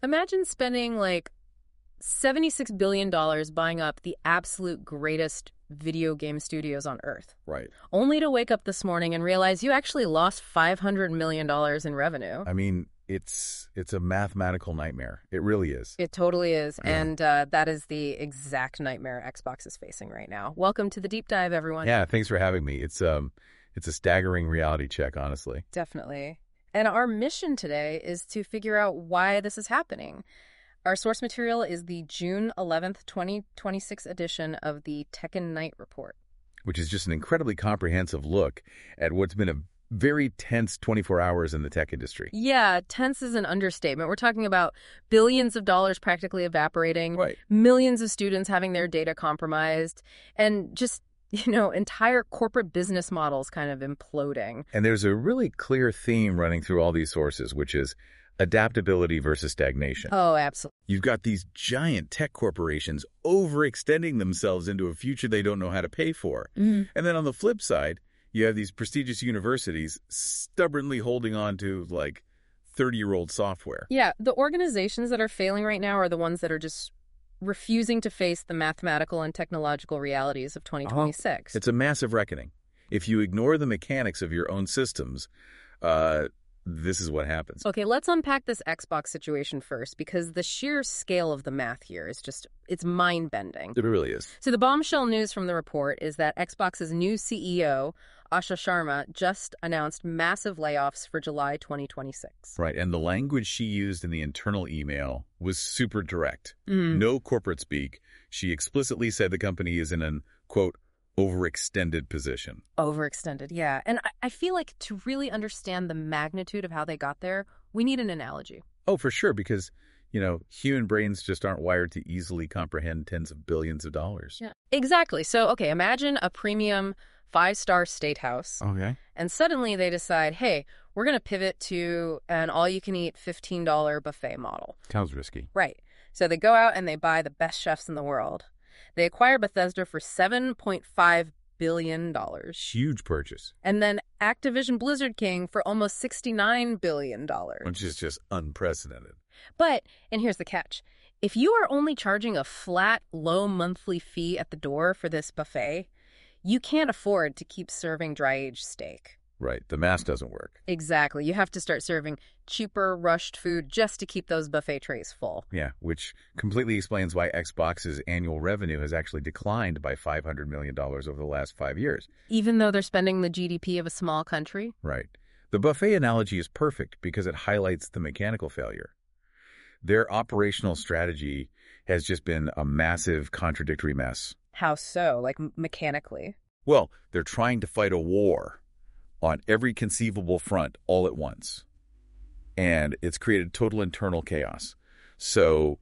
Imagine spending like $76 billion buying up the absolute greatest video game studios on Earth. Right. Only to wake up this morning and realize you actually lost $500 million in revenue. I mean, it's a mathematical nightmare. It really is. It totally is. Yeah. And that is the exact nightmare Xbox is facing right now. Welcome to the Deep Dive, everyone. Yeah, thanks for having me. It's a staggering reality check, honestly. Definitely. And our mission today is to figure out why this is happening. Our source material is the June 11th, 2026 edition of the Tech and Night Report. Which is just an incredibly comprehensive look at what's been a very tense 24 hours in the tech industry. Yeah, tense is an understatement. We're talking about billions of dollars practically evaporating, Right. millions of students having their data compromised, and just, entire corporate business models kind of imploding. And there's a really clear theme running through all these sources, which is adaptability versus stagnation. Oh, absolutely. You've got these giant tech corporations overextending themselves into a future they don't know how to pay for. Mm. And then on the flip side, you have these prestigious universities stubbornly holding on to, 30-year-old software. Yeah, the organizations that are failing right now are the ones that are just refusing to face the mathematical and technological realities of 2026. It's a massive reckoning. If you ignore the mechanics of your own systems, this is what happens. Okay, let's unpack this Xbox situation first, because the sheer scale of the math here is it's mind-bending. It really is. So the bombshell news from the report is that Xbox's new CEO, Asha Sharma, just announced massive layoffs for July 2026. Right, and the language she used in the internal email was super direct. Mm. No corporate speak. She explicitly said the company is in an, quote, overextended position. Overextended, yeah. And I feel like to really understand the magnitude of how they got there, we need an analogy. Oh, for sure, because, human brains just aren't wired to easily comprehend tens of billions of dollars. Yeah, exactly. So, okay, imagine a premium 5-star steakhouse. Okay. And suddenly they decide, hey, we're going to pivot to an all-you-can-eat $15 buffet model. Sounds risky. Right. So they go out and they buy the best chefs in the world. They acquire Bethesda for $7.5 billion. Huge purchase. And then Activision Blizzard King for almost $69 billion. Which is just unprecedented. But, and here's the catch, if you are only charging a flat, low monthly fee at the door for this buffet, you can't afford to keep serving dry-aged steak. Right. The math doesn't work. Exactly. You have to start serving cheaper, rushed food just to keep those buffet trays full. Yeah, which completely explains why Xbox's annual revenue has actually declined by $500 million over the last 5 years. Even though they're spending the GDP of a small country? Right. The buffet analogy is perfect because it highlights the mechanical failure. Their operational strategy has just been a massive contradictory mess. How so? Like mechanically? Well, they're trying to fight a war on every conceivable front all at once. And it's created total internal chaos. So,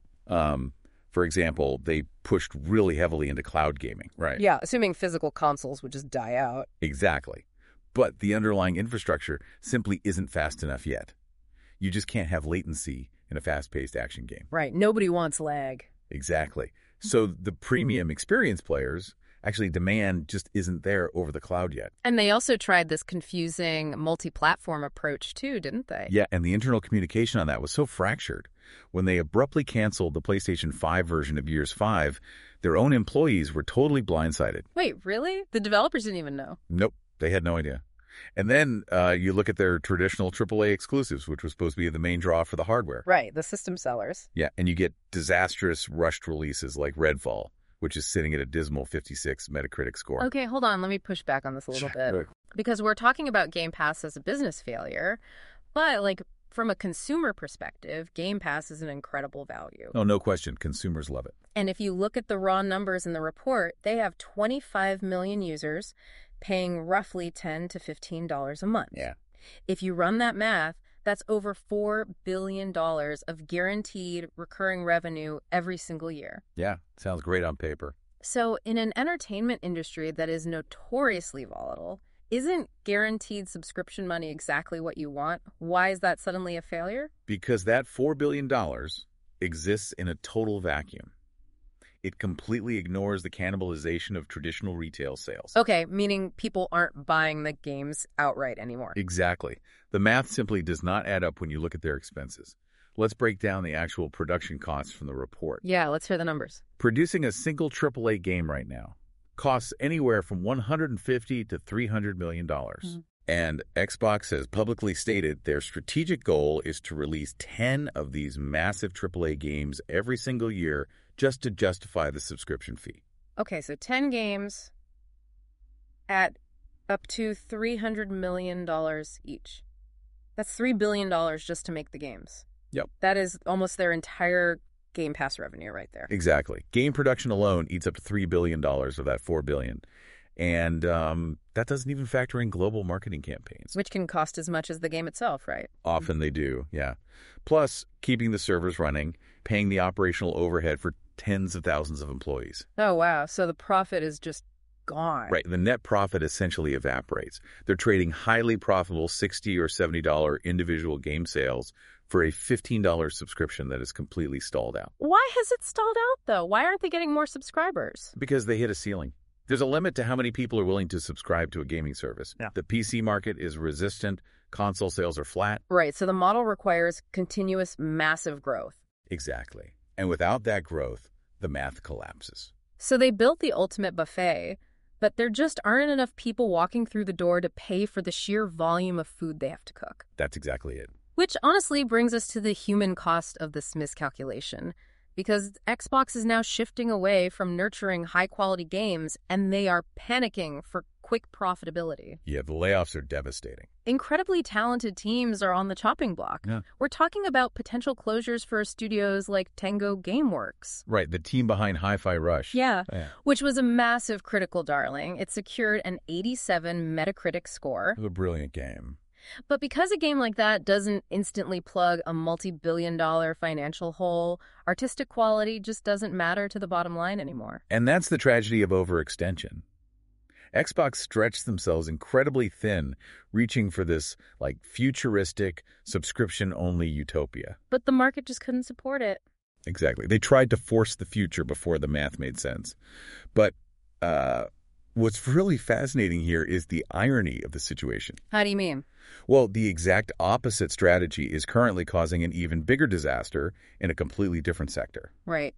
for example, they pushed really heavily into cloud gaming, right? Yeah, assuming physical consoles would just die out. Exactly. But the underlying infrastructure simply isn't fast enough yet. You just can't have latency in a fast-paced action game. Right, nobody wants lag. Exactly. So the premium experience players actually demand just isn't there over the cloud yet. And they also tried this confusing multi-platform approach too, didn't they? Yeah, and the internal communication on that was so fractured. When they abruptly canceled the PlayStation 5 version of Gears 5, their own employees were totally blindsided. Wait, really? The developers didn't even know? Nope, they had no idea. And then you look at their traditional AAA exclusives, which was supposed to be the main draw for the hardware. Right, the system sellers. Yeah, and you get disastrous rushed releases like Redfall, which is sitting at a dismal 56 Metacritic score. Okay, hold on. Let me push back on this a little bit. Because we're talking about Game Pass as a business failure, but from a consumer perspective, Game Pass is an incredible value. Oh, no question. Consumers love it. And if you look at the raw numbers in the report, they have 25 million users paying roughly $10 to $15 a month. Yeah. If you run that math, that's over $4 billion of guaranteed recurring revenue every single year. Yeah, sounds great on paper. So in an entertainment industry that is notoriously volatile, isn't guaranteed subscription money exactly what you want? Why is that suddenly a failure? Because that $4 billion exists in a total vacuum. It completely ignores the cannibalization of traditional retail sales. Okay, meaning people aren't buying the games outright anymore. Exactly. The math simply does not add up when you look at their expenses. Let's break down the actual production costs from the report. Yeah, let's hear the numbers. Producing a single AAA game right now costs anywhere from $150 to $300 million. And Xbox has publicly stated their strategic goal is to release 10 of these massive AAA games every single year just to justify the subscription fee. Okay, so 10 games at up to $300 million each. That's $3 billion just to make the games. Yep. That is almost their entire Game Pass revenue right there. Exactly. Game production alone eats up to $3 billion of that $4 billion. And that doesn't even factor in global marketing campaigns. Which can cost as much as the game itself, right? Often they do, yeah. Plus, keeping the servers running, paying the operational overhead for tens of thousands of employees. Oh, wow. So the profit is just gone. Right. The net profit essentially evaporates. They're trading highly profitable $60 or $70 individual game sales for a $15 subscription that is completely stalled out. Why has it stalled out, though? Why aren't they getting more subscribers? Because they hit a ceiling. There's a limit to how many people are willing to subscribe to a gaming service. Yeah. The PC market is resistant. Console sales are flat. Right. So the model requires continuous, massive growth. Exactly. And without that growth, the math collapses. So they built the ultimate buffet, but there just aren't enough people walking through the door to pay for the sheer volume of food they have to cook. That's exactly it. Which honestly brings us to the human cost of this miscalculation. Because Xbox is now shifting away from nurturing high-quality games, and they are panicking for quick profitability. Yeah, the layoffs are devastating. Incredibly talented teams are on the chopping block. Yeah. We're talking about potential closures for studios like Tango Gameworks. Right, the team behind Hi-Fi Rush. Yeah, which was a massive critical darling. It secured an 87 Metacritic score. It was a brilliant game. But because a game like that doesn't instantly plug a multi-billion-dollar financial hole, artistic quality just doesn't matter to the bottom line anymore. And that's the tragedy of overextension. Xbox stretched themselves incredibly thin, reaching for this, futuristic, subscription-only utopia. But the market just couldn't support it. Exactly. They tried to force the future before the math made sense. But what's really fascinating here is the irony of the situation. How do you mean? Well, the exact opposite strategy is currently causing an even bigger disaster in a completely different sector. Right.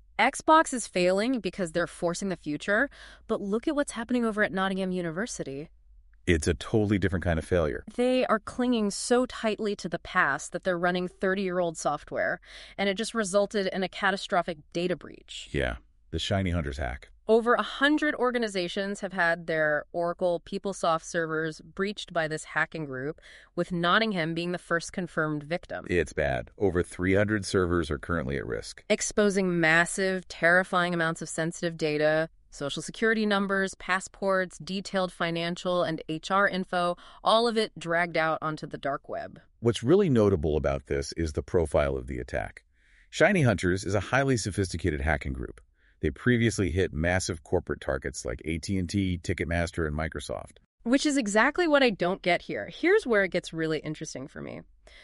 Xbox is failing because they're forcing the future, but look at what's happening over at Nottingham University. It's a totally different kind of failure. They are clinging so tightly to the past that they're running 30-year-old software, and it just resulted in a catastrophic data breach. Yeah, the Shiny Hunters hack. Over 100 organizations have had their Oracle PeopleSoft servers breached by this hacking group, with Nottingham being the first confirmed victim. It's bad. Over 300 servers are currently at risk. Exposing massive, terrifying amounts of sensitive data, social security numbers, passports, detailed financial and HR info, all of it dragged out onto the dark web. What's really notable about this is the profile of the attack. Shiny Hunters is a highly sophisticated hacking group. They previously hit massive corporate targets like AT&T, Ticketmaster, and Microsoft. Which is exactly what I don't get here. Here's where it gets really interesting for me.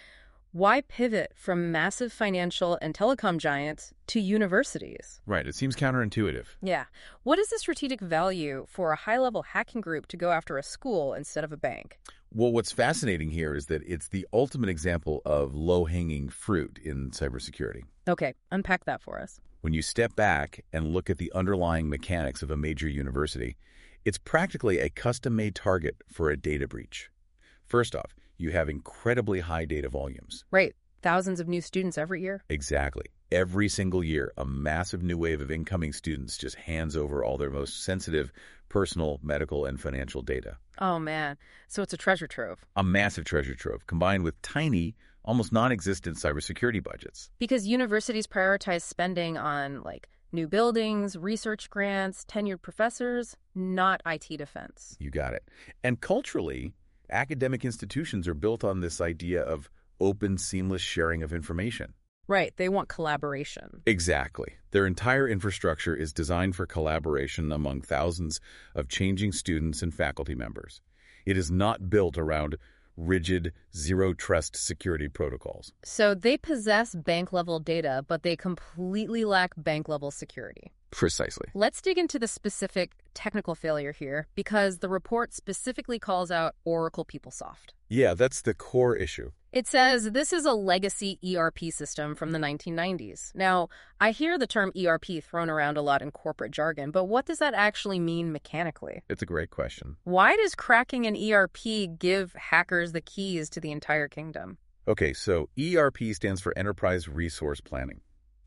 Why pivot from massive financial and telecom giants to universities? Right, it seems counterintuitive. Yeah. What is the strategic value for a high-level hacking group to go after a school instead of a bank? Well, what's fascinating here is that it's the ultimate example of low-hanging fruit in cybersecurity. Okay, unpack that for us. When you step back and look at the underlying mechanics of a major university, it's practically a custom-made target for a data breach. First off, you have incredibly high data volumes. Right. Thousands of new students every year. Exactly. Every single year, a massive new wave of incoming students just hands over all their most sensitive personal, medical, and financial data. Oh, man. So it's a treasure trove. A massive treasure trove, combined with tiny, almost non-existent cybersecurity budgets. Because universities prioritize spending on, new buildings, research grants, tenured professors, not IT defense. You got it. And culturally, academic institutions are built on this idea of open, seamless sharing of information. Right. They want collaboration. Exactly. Their entire infrastructure is designed for collaboration among thousands of changing students and faculty members. It is not built around rigid, zero-trust security protocols. So they possess bank-level data, but they completely lack bank-level security. Precisely. Let's dig into the specific technical failure here, because the report specifically calls out Oracle PeopleSoft. Yeah, that's the core issue. It says this is a legacy ERP system from the 1990s. Now, I hear the term ERP thrown around a lot in corporate jargon, but what does that actually mean mechanically? It's a great question. Why does cracking an ERP give hackers the keys to the entire kingdom? Okay, so ERP stands for Enterprise Resource Planning.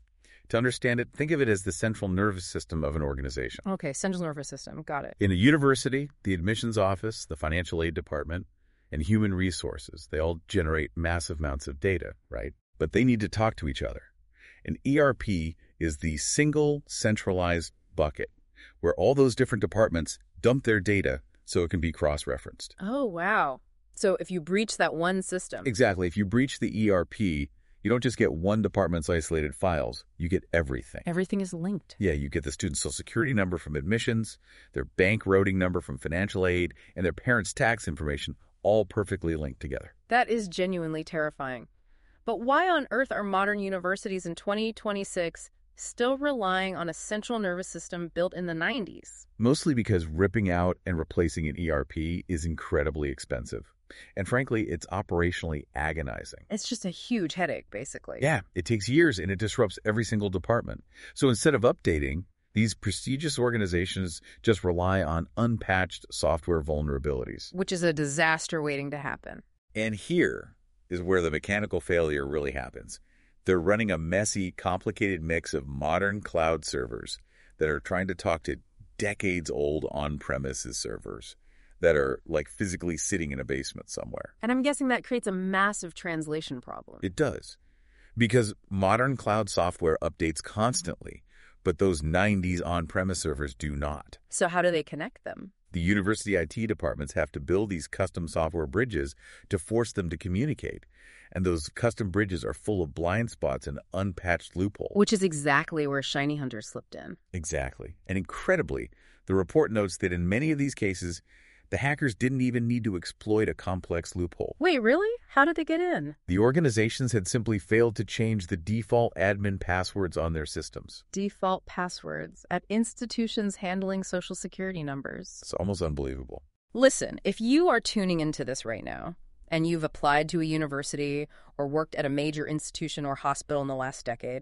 To understand it, think of it as the central nervous system of an organization. Okay, central nervous system. Got it. In a university, the admissions office, the financial aid department, and human resources, they all generate massive amounts of data, right? But they need to talk to each other. An ERP is the single centralized bucket where all those different departments dump their data so it can be cross-referenced. Oh, wow. So if you breach that one system. Exactly. If you breach the ERP, you don't just get one department's isolated files, you get everything. Everything is linked. Yeah, you get the student's social security number from admissions, their bank routing number from financial aid, and their parents' tax information all perfectly linked together. That is genuinely terrifying. But why on earth are modern universities in 2026 still relying on a central nervous system built in the 90s? Mostly because ripping out and replacing an ERP is incredibly expensive. And frankly, it's operationally agonizing. It's just a huge headache, basically. Yeah, it takes years and it disrupts every single department. So instead of updating, these prestigious organizations just rely on unpatched software vulnerabilities. Which is a disaster waiting to happen. And here is where the mechanical failure really happens. They're running a messy, complicated mix of modern cloud servers that are trying to talk to decades-old on-premises servers that are like physically sitting in a basement somewhere. And I'm guessing that creates a massive translation problem. It does. Because modern cloud software updates constantly, but those 90s on-premise servers do not. So how do they connect them? The university IT departments have to build these custom software bridges to force them to communicate. And those custom bridges are full of blind spots and unpatched loopholes. Which is exactly where Shiny Hunter slipped in. Exactly. And incredibly, the report notes that in many of these cases, the hackers didn't even need to exploit a complex loophole. Wait, really? How did they get in? The organizations had simply failed to change the default admin passwords on their systems. Default passwords at institutions handling social security numbers. It's almost unbelievable. Listen, if you are tuning into this right now, and you've applied to a university or worked at a major institution or hospital in the last decade,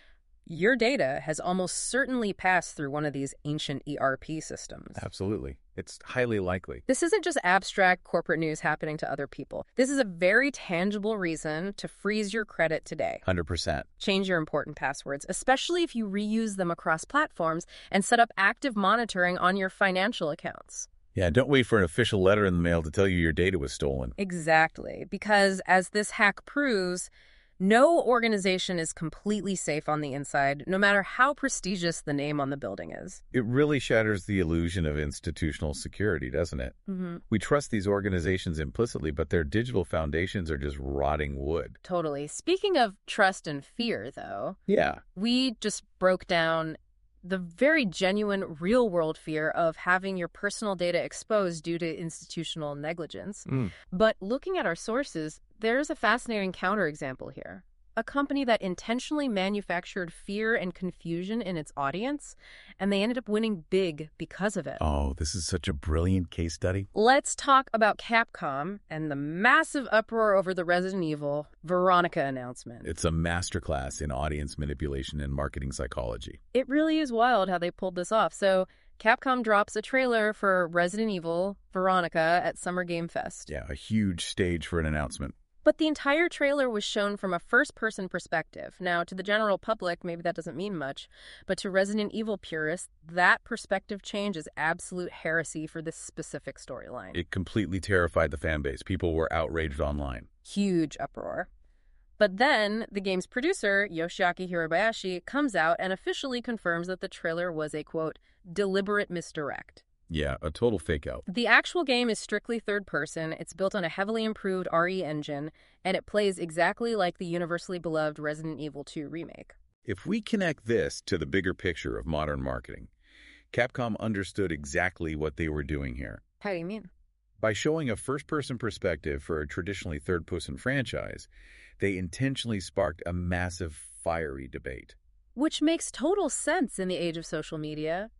your data has almost certainly passed through one of these ancient ERP systems. Absolutely. It's highly likely. This isn't just abstract corporate news happening to other people. This is a very tangible reason to freeze your credit today. 100%. Change your important passwords, especially if you reuse them across platforms, and set up active monitoring on your financial accounts. Yeah, don't wait for an official letter in the mail to tell you your data was stolen. Exactly, because as this hack proves, no organization is completely safe on the inside, no matter how prestigious the name on the building is. It really shatters the illusion of institutional security, doesn't it? Mm-hmm. We trust these organizations implicitly, but their digital foundations are just rotting wood. Totally. Speaking of trust and fear, though, Yeah. we just broke down the very genuine real-world fear of having your personal data exposed due to institutional negligence. But looking at our sources, there's a fascinating counterexample here. A company that intentionally manufactured fear and confusion in its audience, and they ended up winning big because of it. Oh, this is such a brilliant case study. Let's talk about Capcom and the massive uproar over the Resident Evil Veronica announcement. It's a masterclass in audience manipulation and marketing psychology. It really is wild how they pulled this off. So Capcom drops a trailer for Resident Evil Veronica at Summer Game Fest. Yeah, a huge stage for an announcement. But the entire trailer was shown from a first-person perspective. Now, to the general public, maybe that doesn't mean much, but to Resident Evil purists, that perspective change is absolute heresy for this specific storyline. It completely terrified the fan base. People were outraged online. Huge uproar. But then, the game's producer, Yoshiaki Hirabayashi, comes out and officially confirms that the trailer was a, quote, deliberate misdirect. Yeah, a total fake out. The actual game is strictly third person, it's built on a heavily improved RE engine, and it plays exactly like the universally beloved Resident Evil 2 remake. If we connect this to the bigger picture of modern marketing, Capcom understood exactly what they were doing here. How do you mean? By showing a first-person perspective for a traditionally third-person franchise, they intentionally sparked a massive, fiery debate. Which makes total sense in the age of social media.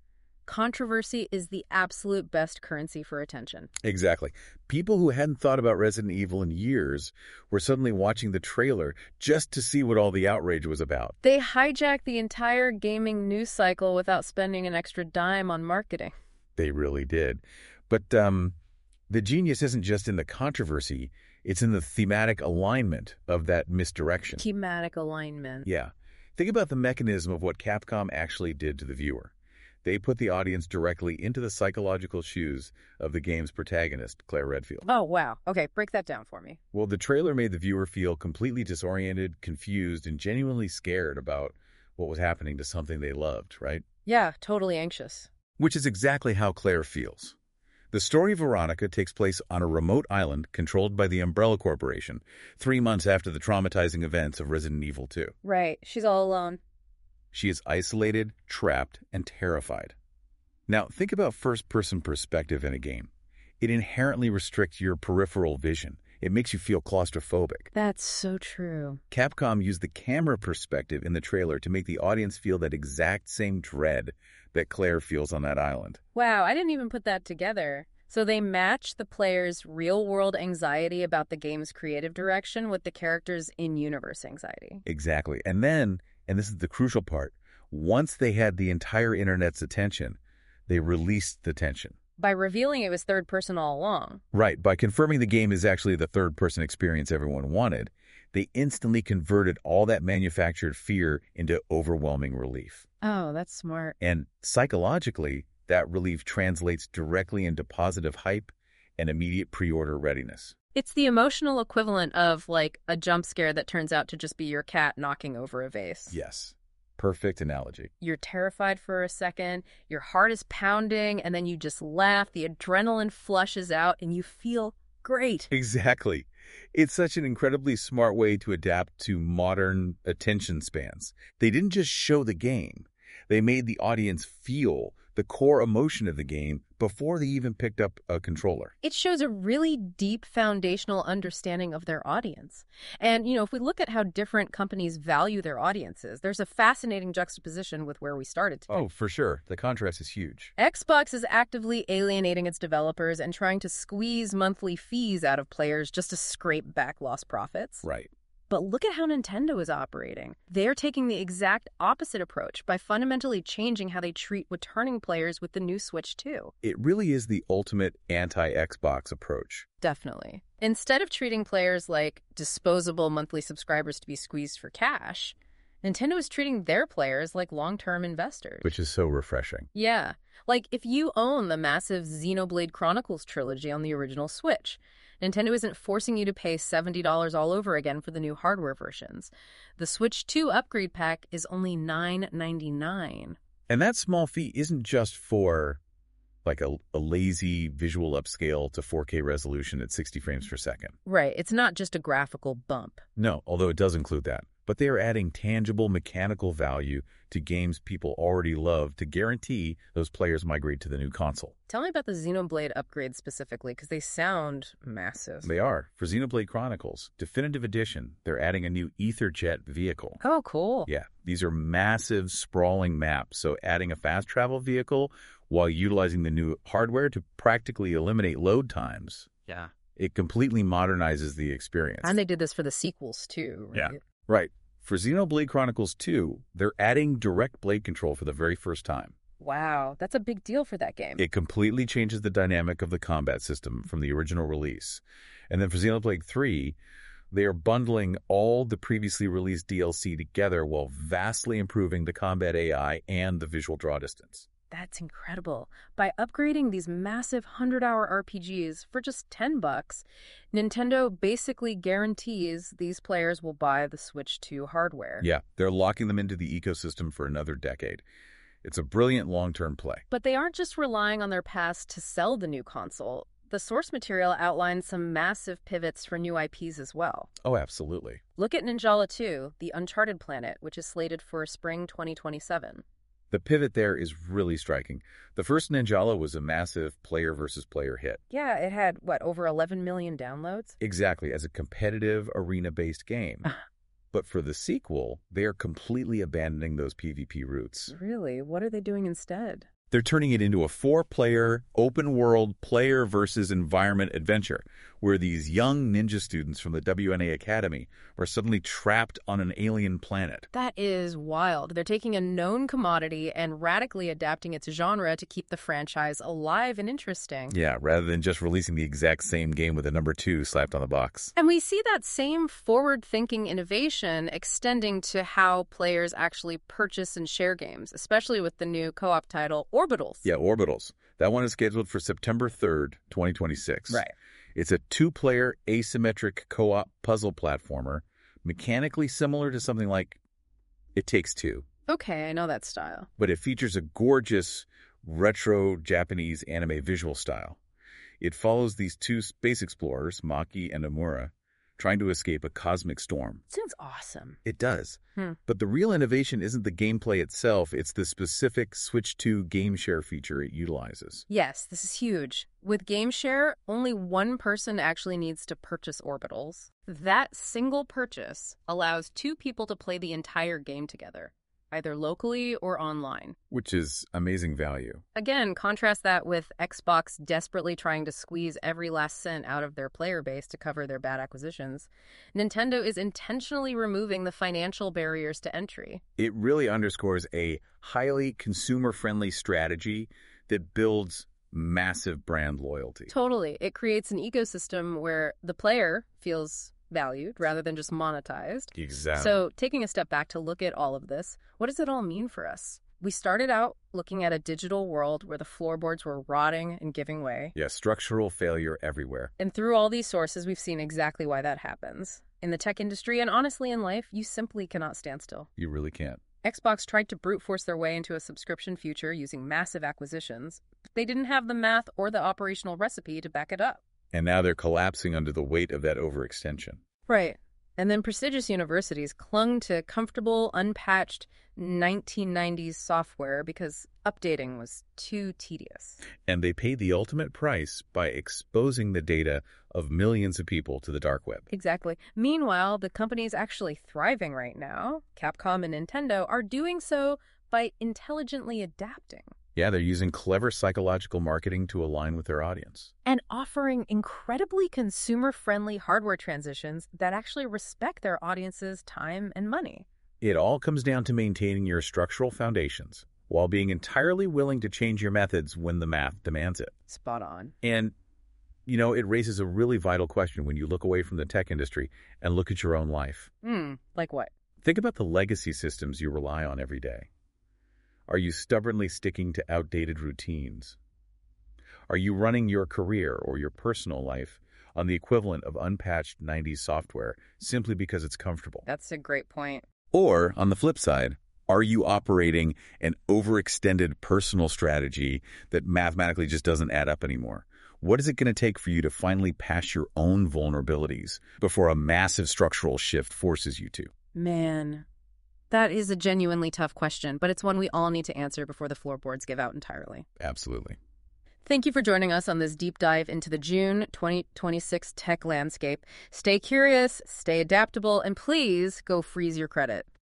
Controversy is the absolute best currency for attention. Exactly. People who hadn't thought about Resident Evil in years were suddenly watching the trailer just to see what all the outrage was about. They hijacked the entire gaming news cycle without spending an extra dime on marketing. They really did. But the genius isn't just in the controversy, it's in the thematic alignment of that misdirection. Thematic alignment. Yeah. Think about the mechanism of what Capcom actually did to the viewer. They put the audience directly into the psychological shoes of the game's protagonist, Claire Redfield. Oh, wow. Okay, break that down for me. Well, the trailer made the viewer feel completely disoriented, confused, and genuinely scared about what was happening to something they loved, right? Yeah, totally anxious. Which is exactly how Claire feels. The story of Veronica takes place on a remote island controlled by the Umbrella Corporation, 3 months after the traumatizing events of Resident Evil 2. Right, she's all alone. She is isolated, trapped, and terrified. Now, think about first-person perspective in a game. It inherently restricts your peripheral vision. It makes you feel claustrophobic. That's so true. Capcom used the camera perspective in the trailer to make the audience feel that exact same dread that Claire feels on that island. Wow, I didn't even put that together. So they match the player's real-world anxiety about the game's creative direction with the character's in-universe anxiety. Exactly. And then, and this is the crucial part, once they had the entire internet's attention, they released the tension. By revealing it was third person all along. Right. By confirming the game is actually the third-person experience everyone wanted, they instantly converted all that manufactured fear into overwhelming relief. Oh, that's smart. And psychologically, that relief translates directly into positive hype and immediate pre-order readiness. It's the emotional equivalent of, like, a jump scare that turns out to just be your cat knocking over a vase. Yes. Perfect analogy. You're terrified for a second, your heart is pounding, and then you just laugh, the adrenaline flushes out, and you feel great. Exactly. It's such an incredibly smart way to adapt to modern attention spans. They didn't just show the game. They made the audience feel the core emotion of the game before they even picked up a controller. It shows a really deep foundational understanding of their audience. And, if we look at how different companies value their audiences, there's a fascinating juxtaposition with where we started today. Oh, for sure. The contrast is huge. Xbox is actively alienating its developers and trying to squeeze monthly fees out of players just to scrape back lost profits. Right. But look at how Nintendo is operating. They're taking the exact opposite approach by fundamentally changing how they treat returning players with the new Switch 2. It really is the ultimate anti-Xbox approach. Definitely. Instead of treating players like disposable monthly subscribers to be squeezed for cash, Nintendo is treating their players like long-term investors. Which is so refreshing. Yeah. Like, if you own the massive Xenoblade Chronicles trilogy on the original Switch, Nintendo isn't forcing you to pay $70 all over again for the new hardware versions. The Switch 2 upgrade pack is only $9.99. And that small fee isn't just for like a lazy visual upscale to 4K resolution at 60 frames per second. Right. It's not just a graphical bump. No, although it does include that. But they are adding tangible mechanical value to games people already love to guarantee those players migrate to the new console. Tell me about the Xenoblade upgrades specifically, because they sound massive. They are. For Xenoblade Chronicles Definitive Edition, they're adding a new EtherJet vehicle. Oh, cool. Yeah, these are massive, sprawling maps, so adding a fast travel vehicle while utilizing the new hardware to practically eliminate load times. Yeah. It completely modernizes the experience. And they did this for the sequels, too, right? Yeah. Right. For Xenoblade Chronicles 2, they're adding direct blade control for the very first time. Wow, that's a big deal for that game. It completely changes the dynamic of the combat system from the original release. And then for Xenoblade 3, they are bundling all the previously released DLC together while vastly improving the combat AI and the visual draw distance. That's incredible. By upgrading these massive 100-hour RPGs for just $10, Nintendo basically guarantees these players will buy the Switch 2 hardware. Yeah, they're locking them into the ecosystem for another decade. It's a brilliant long-term play. But they aren't just relying on their past to sell the new console. The source material outlines some massive pivots for new IPs as well. Oh, absolutely. Look at Ninjala 2, the Uncharted Planet, which is slated for spring 2027. The pivot there is really striking. The first Ninjala was a massive player versus player hit. Yeah, it had, over 11 million downloads? Exactly, as a competitive arena-based game. But for the sequel, they are completely abandoning those PvP roots. Really? What are they doing instead? They're turning it into a 4-player, open-world player versus environment adventure, where these young ninja students from the WNA Academy are suddenly trapped on an alien planet. That is wild. They're taking a known commodity and radically adapting its genre to keep the franchise alive and interesting. Yeah, rather than just releasing the exact same game with a number 2 slapped on the box. And we see that same forward-thinking innovation extending to how players actually purchase and share games, especially with the new co-op title, Orbitals. Yeah, Orbitals. That one is scheduled for September 3rd, 2026. Right. It's a 2-player asymmetric co-op puzzle platformer, mechanically similar to something like It Takes Two. Okay, I know that style. But it features a gorgeous retro Japanese anime visual style. It follows these 2 space explorers, Maki and Amura, trying to escape a cosmic storm. Sounds awesome. It does. But the real innovation isn't the gameplay itself, it's the specific Switch 2 game share feature it utilizes. Yes, this is huge. With Game Share, only one person actually needs to purchase Orbitals. That single purchase allows 2 people to play the entire game together, either locally or online. Which is amazing value. Again, contrast that with Xbox desperately trying to squeeze every last cent out of their player base to cover their bad acquisitions. Nintendo is intentionally removing the financial barriers to entry. It really underscores a highly consumer-friendly strategy that builds massive brand loyalty. Totally. It creates an ecosystem where the player feels valued rather than just monetized. Exactly. So taking a step back to look at all of this, what does it all mean for us? We started out looking at a digital world where the floorboards were rotting and giving way. Yeah, structural failure everywhere. And through all these sources, we've seen exactly why that happens. In the tech industry and honestly in life, you simply cannot stand still. You really can't. Xbox tried to brute force their way into a subscription future using massive acquisitions, but they didn't have the math or the operational recipe to back it up. And now they're collapsing under the weight of that overextension. Right. And then prestigious universities clung to comfortable, unpatched 1990s software because updating was too tedious. And they paid the ultimate price by exposing the data of millions of people to the dark web. Exactly. Meanwhile, the companies actually thriving right now, Capcom and Nintendo, are doing so by intelligently adapting. Yeah, they're using clever psychological marketing to align with their audience. And offering incredibly consumer-friendly hardware transitions that actually respect their audience's time and money. It all comes down to maintaining your structural foundations while being entirely willing to change your methods when the math demands it. Spot on. And, you know, it raises a really vital question when you look away from the tech industry and look at your own life. Like what? Think about the legacy systems you rely on every day. Are you stubbornly sticking to outdated routines? Are you running your career or your personal life on the equivalent of unpatched 90s software simply because it's comfortable? That's a great point. Or, on the flip side, are you operating an overextended personal strategy that mathematically just doesn't add up anymore? What is it going to take for you to finally patch your own vulnerabilities before a massive structural shift forces you to? Man, that is a genuinely tough question, but it's one we all need to answer before the floorboards give out entirely. Absolutely. Thank you for joining us on this deep dive into the June 2026 tech landscape. Stay curious, stay adaptable, and please go freeze your credit.